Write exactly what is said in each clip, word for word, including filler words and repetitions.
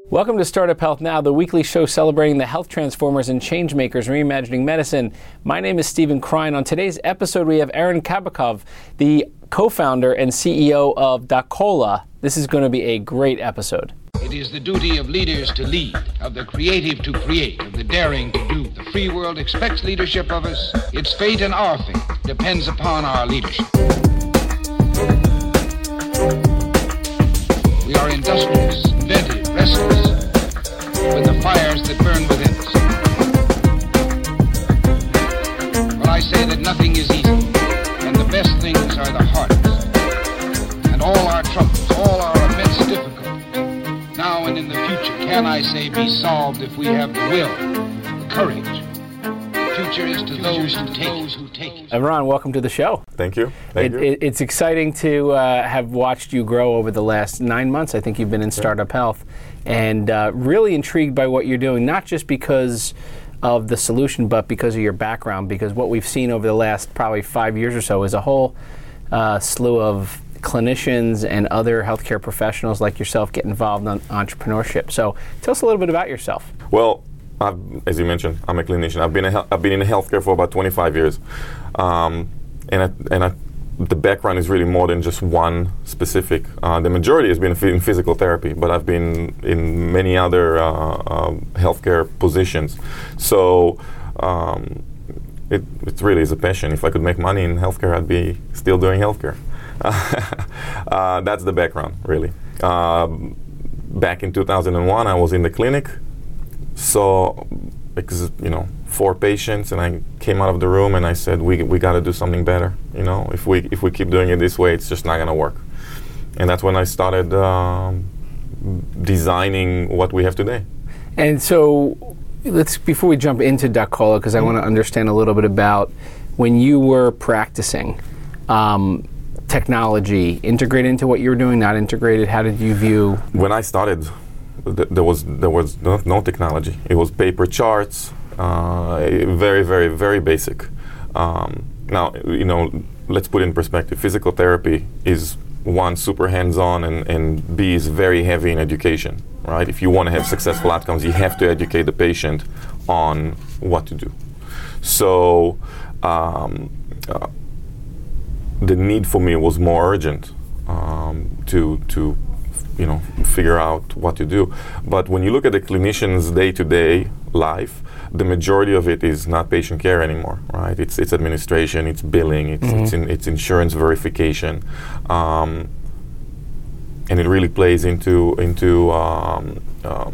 Welcome to Startup Health Now, the weekly show celebrating the health transformers and change makers reimagining medicine. My name is Stephen Krein. On today's episode, we have Aaron Kabakov, the co-founder and C E O of Dacola. This is going to be a great episode. It is the duty of leaders to lead, of the creative to create, of the daring to do. The free world expects leadership of us. Its fate and our fate depends upon our leadership. We are industrious, inventive, restless, with the fires that burn within us. But I say that nothing is easy, and the best things are the hardest. And all our troubles, all our immense difficulties, now and in the future, can I say, be solved if we have the will, the courage. The future is to those who take it. Aaron, welcome to the show. Thank you. Thank it, you. It, it's exciting to uh, have watched you grow over the last nine months. I think you've been in Startup Health, and uh, really intrigued by what you're doing, not just because of the solution, but because of your background, because what we've seen over the last probably five years or so is a whole uh, slew of clinicians and other healthcare professionals like yourself get involved in entrepreneurship. So tell us a little bit about yourself. Well, I've, as you mentioned, I'm a clinician. I've been a, I've been in healthcare for about twenty-five years, um, and I, and I, the background is really more than just one specific. Uh, the majority has been in physical therapy, but I've been in many other uh, uh, healthcare positions. So um, it it really is a passion. If I could make money in healthcare, I'd be still doing healthcare. uh, that's the background, really. Um, back in two thousand one, I was in the clinic. So, because you know, four patients, and I came out of the room and I said, "We we got to do something better. You know, if we if we keep doing it this way, it's just not gonna work." And that's when I started um, designing what we have today. And so, let's before we jump into Dacola, because I want to understand a little bit about when you were practicing. Um, technology integrated into what you were doing, not integrated. How did you view? When I started, th- there was there was no, no technology. It was paper charts, uh, very very very basic. Um, now you know, let's put it in perspective. Physical therapy is one, super hands-on, and, and B, is very heavy in education. Right? If you want to have successful outcomes, you have to educate the patient on what to do. So. Um, uh, The need for me was more urgent um, to to you know figure out what to do. But when you look at the clinician's day-to-day life, the majority of it is not patient care anymore, right? It's it's administration, it's billing, it's mm-hmm. it's, in, it's insurance verification, um, and it really plays into into um, um,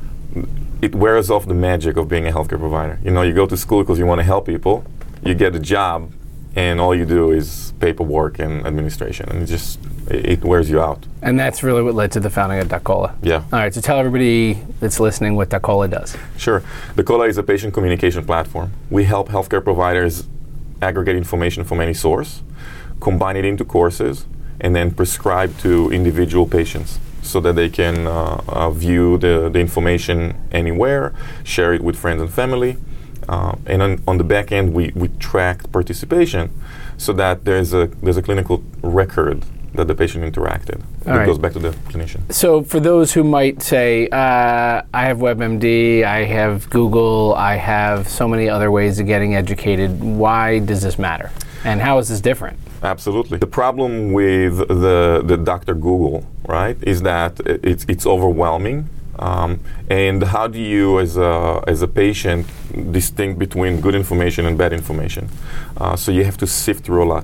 it wears off the magic of being a healthcare provider. You know, you go to school because you want to help people, you get a job, and all you do is paperwork and administration, and it just it, it wears you out. And that's really what led to the founding of Dacola. Yeah. All right, so tell everybody that's listening what Dacola does. Sure. Dacola is a patient communication platform. We help healthcare providers aggregate information from any source, combine it into courses, and then prescribe to individual patients so that they can uh, uh, view the, the information anywhere, share it with friends and family. Uh, and on, on the back end, we, we track participation so that there's a there's a clinical record that the patient interacted. All it right. goes back to the clinician. So for those who might say, uh, I have WebMD, I have Google, I have so many other ways of getting educated, why does this matter? And how is this different? Absolutely. The problem with the, the Doctor Google, right, is that it's it's overwhelming. Um, and how do you, as a as a patient, distinguish between good information and bad information? Uh, so you have to sift through a lot.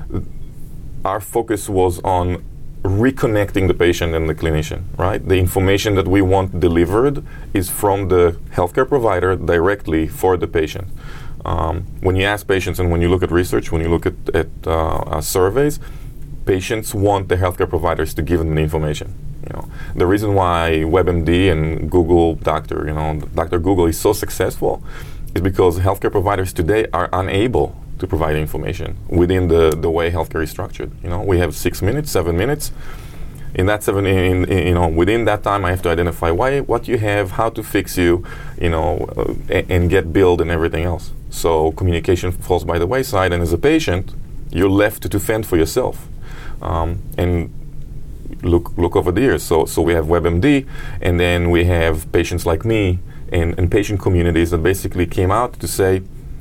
Our focus was on reconnecting the patient and the clinician, right? The information that we want delivered is from the healthcare provider directly for the patient. Um, when you ask patients and when you look at research, when you look at, at uh, uh, surveys, patients want the healthcare providers to give them the information. You know, the reason why WebMD and Google Doctor, you know, Doctor Google is so successful is because healthcare providers today are unable to provide information within the, the way healthcare is structured. You know, we have six minutes, seven minutes. In that seven, in, in, you know, within that time, I have to identify why, what you have, how to fix you, you know, uh, and, and get billed and everything else. So communication falls by the wayside, and as a patient, you're left to fend for yourself. Um, and look look over the years. So so we have WebMD, and then we have patients like me and, and patient communities that basically came out to say,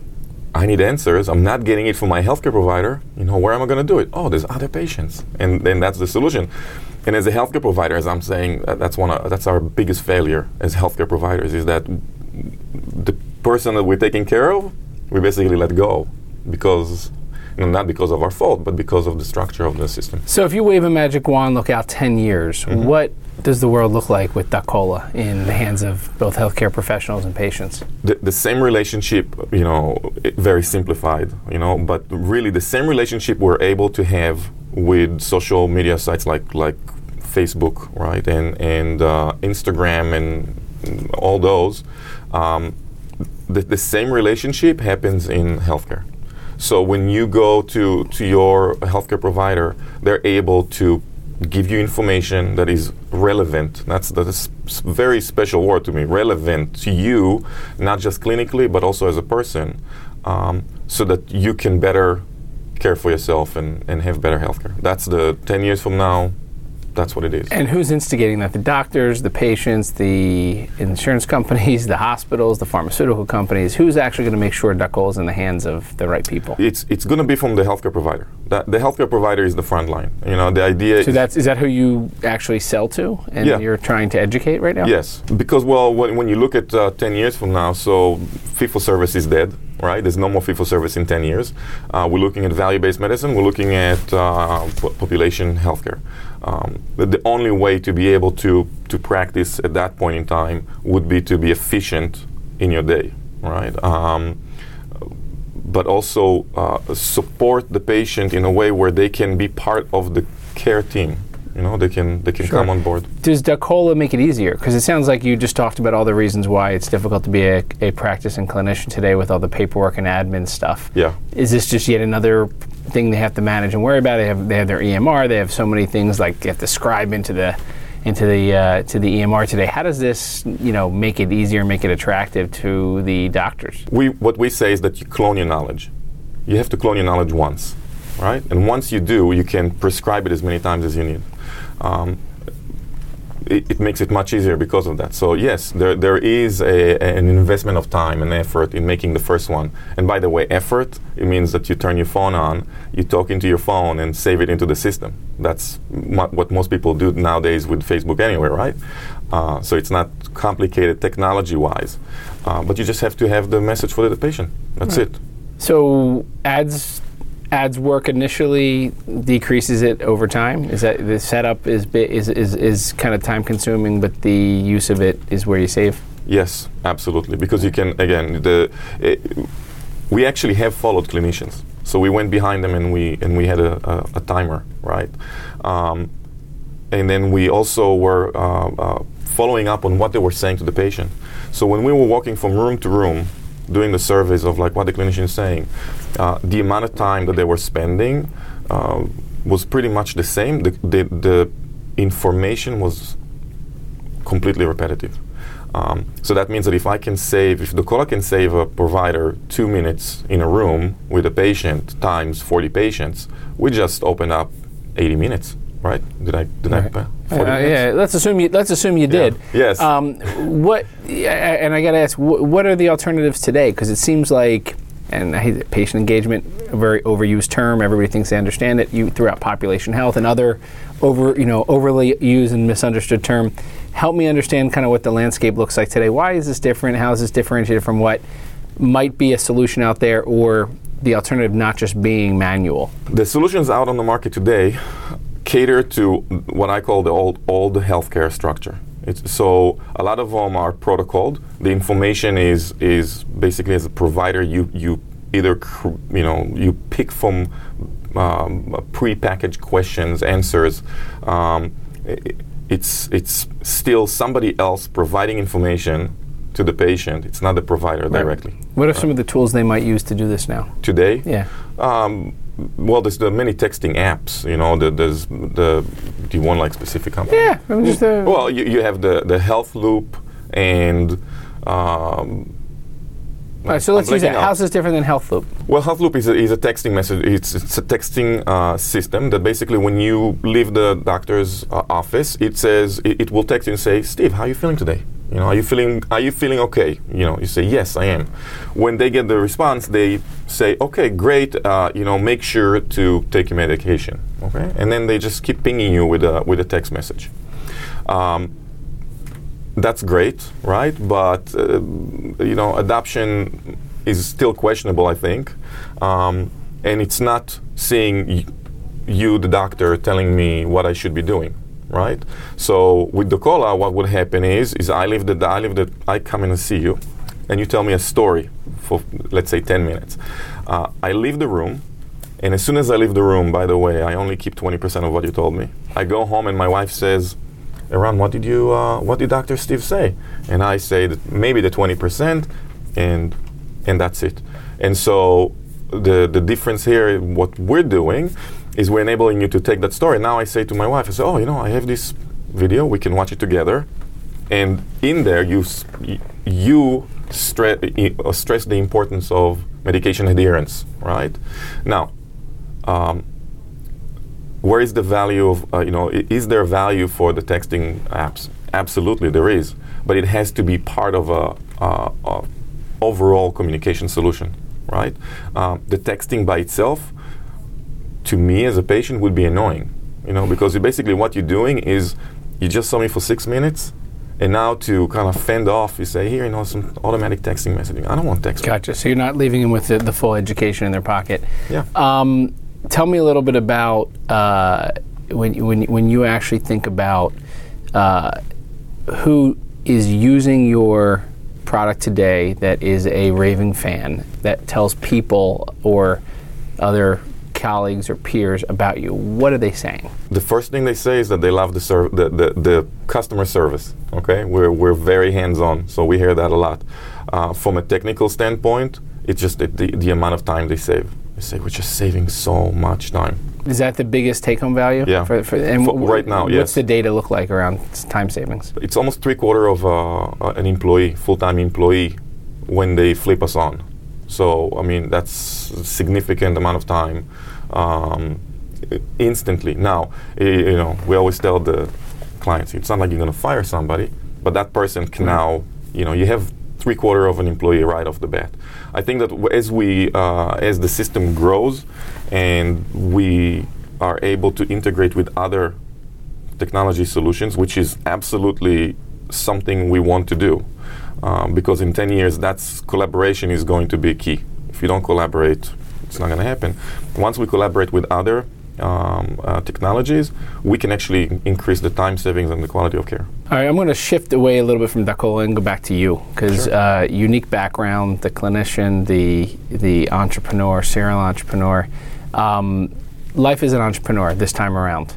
I need answers. I'm not getting it from my healthcare provider. You know, where am I going to do it? Oh, there's other patients, and then that's the solution. And as a healthcare provider, as I'm saying, uh, that's one of, that's our biggest failure as healthcare providers, is that the person that we're taking care of, we basically let go because, you know, not because of our fault, but because of the structure of the system. So if you wave a magic wand, look out ten years, mm-hmm. what does the world look like with Doc-Cola in the hands of both healthcare professionals and patients? The, the same relationship, you know, it, very simplified, you know, but really the same relationship we're able to have with social media sites like like Facebook, right, and and uh, Instagram and all those. Um, the, the same relationship happens in healthcare. So when you go to to your healthcare provider, they're able to give you information that is relevant. That's that's a very special word to me. Relevant to you, not just clinically, but also as a person, um, so that you can better care for yourself and, and have better healthcare. That's the ten years from now. That's what it is. And who's instigating that? The doctors, the patients, the insurance companies, the hospitals, the pharmaceutical companies. Who's actually going to make sure Doc-Cola is in the hands of the right people? It's it's going to be from the healthcare provider. That, the healthcare provider is the front line. You know, the idea. So is that's is that who you actually sell to, and yeah. you're trying to educate right now? Yes, because well, when, when you look at uh, ten years from now, so fee for service is dead. Right, there's no more fee for service in ten years. Uh, we're looking at value-based medicine. We're looking at uh, po- population healthcare. Um, but the only way to be able to to practice at that point in time would be to be efficient in your day, right? Um, but also uh, support the patient in a way where they can be part of the care team. You know, they can they can Sure. come on board. Does Doc-Cola make it easier? Because it sounds like you just talked about all the reasons why it's difficult to be a, a practicing clinician today with all the paperwork and admin stuff. Yeah. Is this just yet another thing they have to manage and worry about? They have they have their E M R. They have so many things like they have to scribe into the into the uh, to the E M R today. How does this, you know, make it easier, make it attractive to the doctors? We what we say is that you clone your knowledge. You have to clone your knowledge once, right? And once you do, you can prescribe it as many times as you need. Um, it, it makes it much easier because of that. So yes, there there is a, an investment of time and effort in making the first one. And by the way, effort, it means that you turn your phone on, you talk into your phone and save it into the system. That's mo- what most people do nowadays with Facebook anyway, right? Uh, so it's not complicated technology-wise, uh, but you just have to have the message for the patient. That's Right. it. So ads ads work initially, decreases it over time. Is that the setup is bi- is is is kind of time consuming, but the use of it is where you save? Yes, absolutely. Because you can, again, the it, we actually have followed clinicians. So we went behind them and we and we had a, a, a timer, right? Um, and then we also were uh, uh, following up on what they were saying to the patient. So when we were walking from room to room, doing the surveys of like what the clinician is saying, uh, the amount of time that they were spending uh, was pretty much the same. The, the, the information was completely repetitive. Um, so that means that if I can save, if Doc-Cola can save a provider two minutes in a room with a patient times forty patients, we just open up eighty minutes, right? Did I? Did Right. I? Uh, forty Uh, minutes? yeah, let's assume you let's assume you Yeah. did. Yes. Um, what? yeah, And I got to ask, wh- what are the alternatives today? Because it seems like, and I hate it, patient engagement, a very overused term. Everybody thinks they understand it. You threw out population health and other over, you know, overly used and misunderstood term. Help me understand kind of what the landscape looks like today. Why is this different? How is this differentiated from what might be a solution out there, or the alternative not just being manual? The solutions out on the market today cater to what I call the old old healthcare structure. It's, so a lot of them are protocoled. The information is is basically, as a provider, you you either cr- you know you pick from um, pre-packaged questions, answers. Um, it, it's it's still somebody else providing information to the patient. It's not the provider Right. directly. What are some of the tools they might use to do this now? Today, Yeah. Um, well, there's the many texting apps. You know, the, there's the. Do you want like specific company? Yeah. I mean, just a, Well, you, you have the the Health Loop and um, All right, so I'm let's use blanking that. out. How's this different than HealthLoop? Well, HealthLoop is a, is a texting message. It's, it's a texting uh, system that basically, when you leave the doctor's uh, office, it says it, it will text you and say, "Steve, how are you feeling today? You know, are you feeling are you feeling okay?" You know, you say, "Yes, I am." When they get the response, they say, "Okay, great. Uh, you know, make sure to take your medication." Okay, and then they just keep pinging you with a with a text message. Um, that's great, right? But uh, you know, adoption is still questionable, I think, um, and it's not seeing y- you, the doctor, telling me what I should be doing, right? So with Dokola, what would happen is, is I leave the, I leave the, I come in and see you, and you tell me a story for, let's say, ten minutes. Uh, I leave the room, and as soon as I leave the room, by the way, I only keep twenty percent of what you told me. I go home, and my wife says, "Eran, what did you, uh, what did Doctor Steve say?" And I say that maybe the twenty percent, and and that's it. And so the the difference here, what we're doing, is we're enabling you to take that story. Now I say to my wife, I say, "Oh, you know, I have this video. We can watch it together." And in there, you s- y- you stre- I- uh, stress the importance of medication adherence, right? Now, um, where is the value of, uh, you know, I- is there value for the texting apps? Absolutely, there is. But it has to be part of a, uh, a overall communication solution, right? Um, the texting by itself, to me as a patient, would be annoying, you know, because you basically what you're doing is you just saw me for six minutes, and now to kind of fend off, you say, here, you know, some automatic texting messaging. I don't want text. Gotcha. So you're not leaving them with the, the full education in their pocket. Yeah. Um, tell me a little bit about uh, when when when you actually think about uh, who is using your product today that is a raving fan, that tells people or other colleagues or peers about you. What are they saying? The first thing they say is that they love the serv- the, the, the customer service. Okay, we're we're very hands-on, so we hear that a lot. Uh, from a technical standpoint, it's just the, the, the amount of time they save. They say we're just saving so much time. Is that the biggest take-home value? Yeah. For, for, and For- wh- right now, what's yes. the data look like around s- time savings? It's almost three quarter of uh, uh, an employee, full-time employee, when they flip us on. So I mean that's a significant amount of time um, i- instantly. Now I- you know we always tell the clients it's not like you're going to fire somebody, but that person can now you know you have three quarter of an employee right off the bat. I think that w- as we uh, as the system grows and we are able to integrate with other technology solutions, which is absolutely something we want to do, um, because in ten years, that's collaboration is going to be key. If you don't collaborate, it's not going to happen. Once we collaborate with other um, uh, technologies, we can actually increase the time savings and the quality of care. All right, I'm going to shift away a little bit from Dokola and go back to you, because Sure. uh, unique background, the clinician, the the entrepreneur, serial entrepreneur. Um, life as an entrepreneur this time around.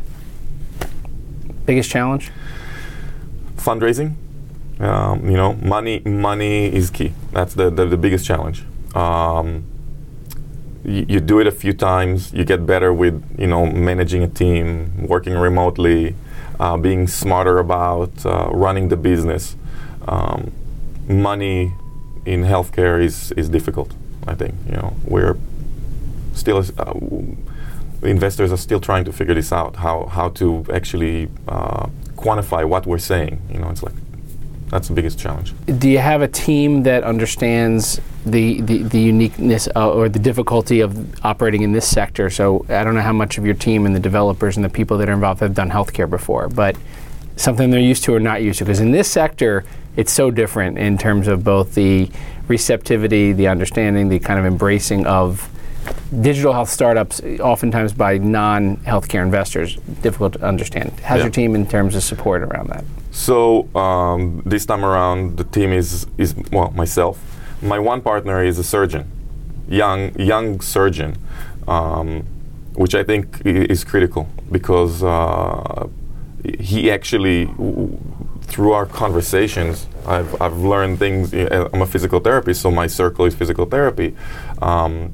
Biggest challenge? Fundraising, um, you know, money money is key. That's the, the, the biggest challenge. Um, y- you do it a few times, you get better with, you know, managing a team, working remotely, uh, being smarter about uh, running the business. Um, money in healthcare is, is difficult, I think. You know, we're still, uh, investors are still trying to figure this out, how, how to actually uh, quantify what we're saying. You know, it's like, that's the biggest challenge. Do you have a team that understands the, the, the uniqueness uh, or the difficulty of operating in this sector? So I don't know how much of your team and the developers and the people that are involved have done healthcare before, but something they're used to or not used to. Because in this sector, it's so different in terms of both the receptivity, the understanding, the kind of embracing of digital health startups, oftentimes by non-healthcare investors, difficult to understand. How's Yeah. your team in terms of support around that? So um, this time around, the team is, is well, myself. My one partner is a surgeon, young young surgeon, um, which I think i- is critical because uh, he actually, w- through our conversations, I've, I've learned things. uh, I'm a physical therapist, so my circle is physical therapy. Um,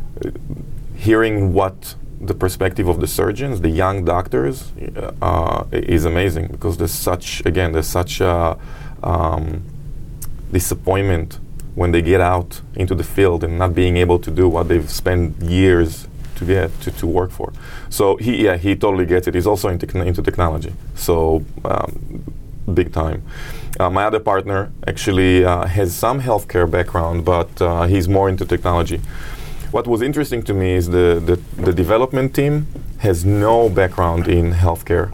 hearing what the perspective of the surgeons, the young doctors, uh, is amazing because there's such, again, there's such a um, disappointment when they get out into the field and not being able to do what they've spent years to get to, to work for. So he yeah he totally gets it. He's also into, into technology, so um, big time. Uh, my other partner actually uh, has some healthcare background, but uh, he's more into technology. What was interesting to me is the, the, the development team has no background in healthcare,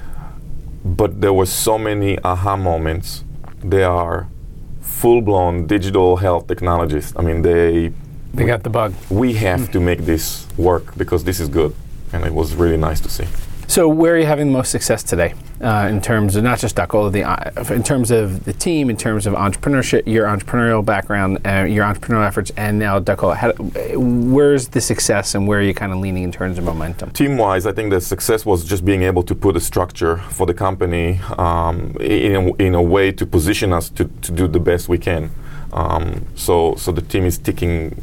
but there were so many aha moments. They are full-blown digital health technologists. I mean, they They got the bug. we have to make this work because this is good, and it was really nice to see. So where are you having the most success today uh, in terms of not just Duckle, the, uh, in terms of the team, in terms of entrepreneurship, your entrepreneurial background, uh, your entrepreneurial efforts, and now Duckle? How, where's the success and where are you kind of leaning in terms of momentum? Team-wise, I think the success was just being able to put a structure for the company um, in, a, in a way to position us to, to do the best we can. Um, so, so the team is ticking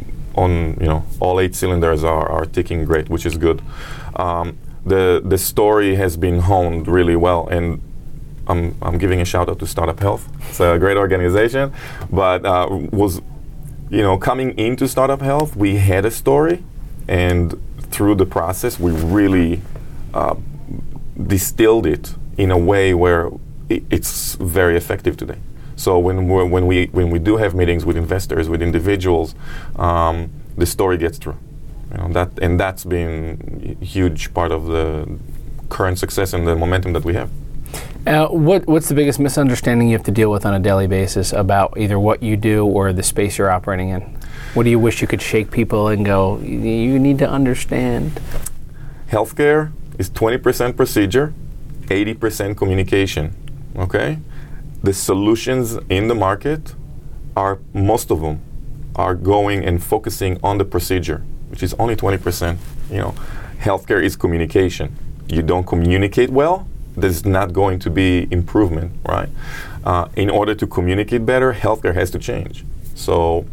on, you know, all eight cylinders are, are ticking great, which is good. Um, the the story has been honed really well, and I'm I'm giving a shout out to Startup Health. It's a great organization, but uh, was, you know, coming into Startup Health, we had a story, and through the process, we really uh, distilled it in a way where it, it's very effective today. So when we're, when we when we do have meetings with investors, with individuals, um, the story gets through. You know, that and that's been a huge part of the current success and the momentum that we have. Uh, what what's the biggest misunderstanding you have to deal with on a daily basis about either what you do or the space you're operating in? What do you wish you could shake people and go, you need to understand? Healthcare is twenty percent procedure, eighty percent communication. Okay? The solutions in the market are, most of them, are going and focusing on the procedure, which is only twenty percent. You know, healthcare is communication. You don't communicate well, there's not going to be improvement, right? Uh, in order to communicate better, healthcare has to change. So,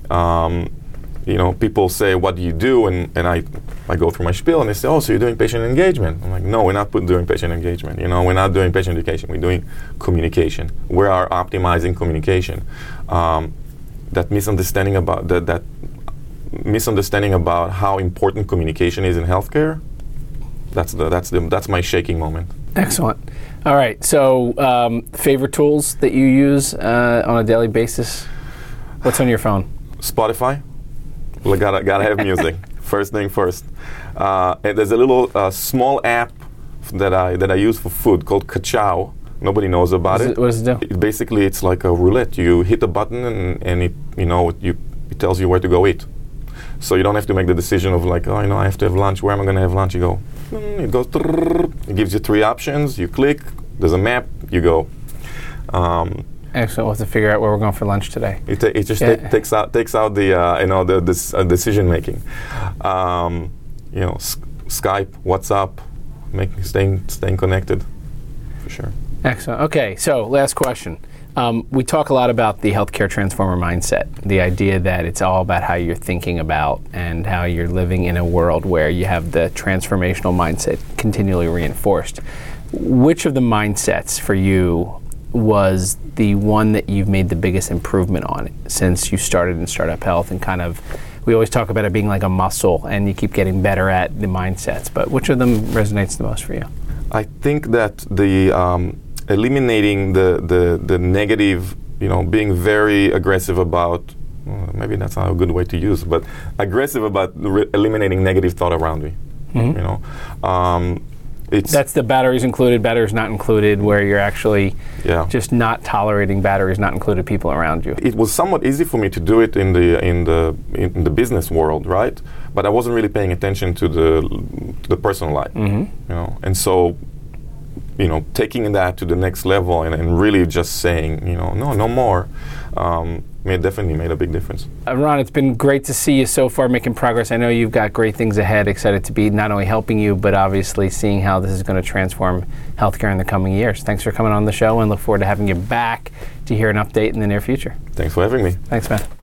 um, you know, people say, what do you do? And, and I, I go through my spiel and they say, oh, so you're doing patient engagement. I'm like, no, we're not put doing patient engagement. You know, we're not doing patient education. We're doing communication. We are optimizing communication. Um, that misunderstanding about that, that misunderstanding about how important communication is in healthcare, that's the that's the that's my shaking moment. Excellent. All right. So, um, favorite tools that you use uh, on a daily basis? What's on your phone? Spotify. Well, gotta gotta have music. First thing first. Uh, and there's a little uh, small app that I that I use for food called Kachow. Nobody knows about What does it. it, what does it do? It basically, it's like a roulette. You hit a button and, and it you know you it tells you where to go eat. So you don't have to make the decision of like, oh, you know, I have to have lunch. Where am I going to have lunch? You go. Mm, it goes. It gives you three options. You click. There's a map. You go. Um, Excellent. We'll have to figure out where we're going for lunch today. It, ta- it just Yeah. ta- takes out takes out the uh, you know the this, uh, decision making. Um, you know, S- Skype, WhatsApp, making staying staying connected, for sure. Excellent. Okay, so last question. Um, we talk a lot about the healthcare transformer mindset, the idea that it's all about how you're thinking about and how you're living in a world where you have the transformational mindset continually reinforced. Which of the mindsets for you was the one that you've made the biggest improvement on since you started in Startup Health? And kind of, we always talk about it being like a muscle and you keep getting better at the mindsets, but which of them resonates the most for you? I think that the um, eliminating the, the the negative, you know, being very aggressive about, well, maybe that's not a good way to use, but aggressive about re- eliminating negative thought around me. Mm-hmm. You know, um, it's That's the batteries included, batteries not included, where you're actually yeah. just not tolerating batteries not included people around you. It was somewhat easy for me to do it in the in the in the business world, right? But I wasn't really paying attention to the to the personal life, Mm-hmm. you know. And so, you know, taking that to the next level and, and really just saying, you know, no, no more, um, made definitely made a big difference. Uh, Ron, it's been great to see you so far making progress. I know you've got great things ahead. Excited to be not only helping you, but obviously seeing how this is going to transform healthcare in the coming years. Thanks for coming on the show and look forward to having you back to hear an update in the near future. Thanks for having me. Thanks, man.